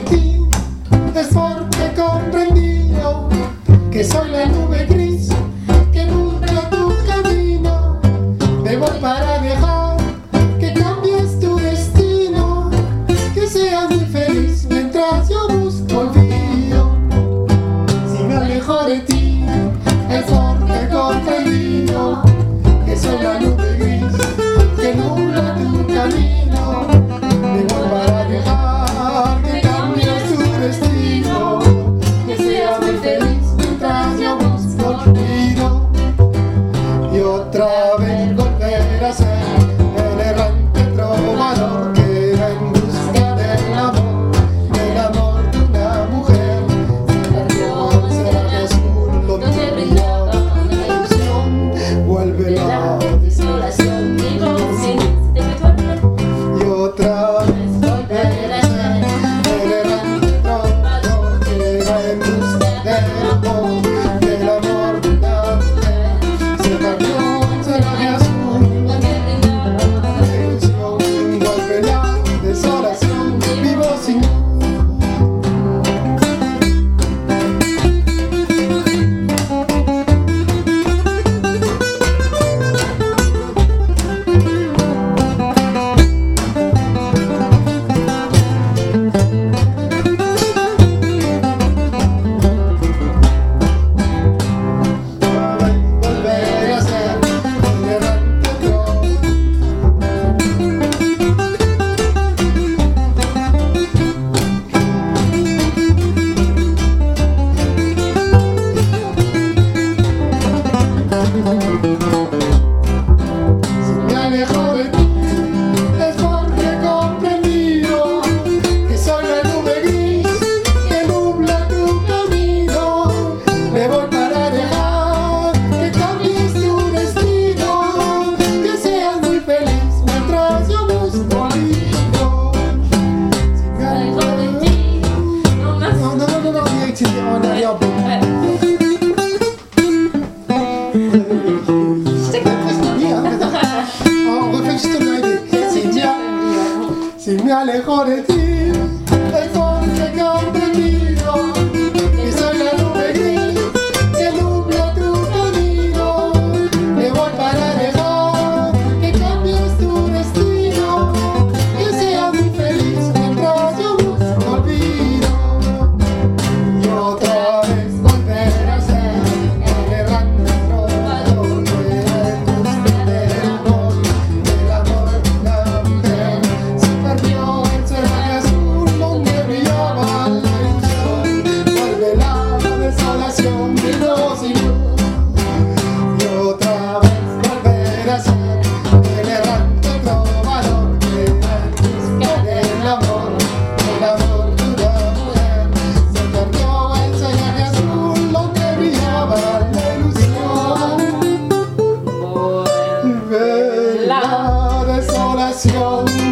ti es porque he comprendido que soy la nube gris que nubla tu camino. Me voy para dejar que cambies tu destino, que seas muy feliz mientras yo busco olvido. Si me alejo de ti es porque he comprendido que soy la nube gris que nubla tu camino. Me voy para dejar que cambies tu destino, que seas muy feliz mientras yo busco olvido. Y otra vez volver a ser el errante trovador que va en busca del amor de una mujer. Se perdió en cielo azul donde brillaba una ilusión. Vuelve la desolación y otra vez volver a ser el errante trovador que va en busca del amor de una mujer. Se perdió en cielo azul donde brillaba una ilusión. Vuelve la desolación, vivo sin volver a ser el errante trovador. Si me alejo de ti es porque he comprendido que soy la nube gris que nubla tu camino. Me voy para dejar que cambies tu destino, que seas muy feliz mientras yo busco olvido. Si me alejo de ti, Si me alejo de ti es porque he comprendido que soy la nube gris que nubla tu camino. Me voy para dejar que cambies tu destino, que seas muy feliz mientras yo busco olvido. Y otra vez volver a ser el errante trovador que va en busca del amor de una mujer. Se perdió en cielo azul donde brillaba la ilusión. Vuelve la desolación, vivo sin luz. Y otra vez volver a ser el errante trovador que va en busca del amor de una mujer. Se perdió en cielo azul donde brillaba la ilusión. Ve la desolación.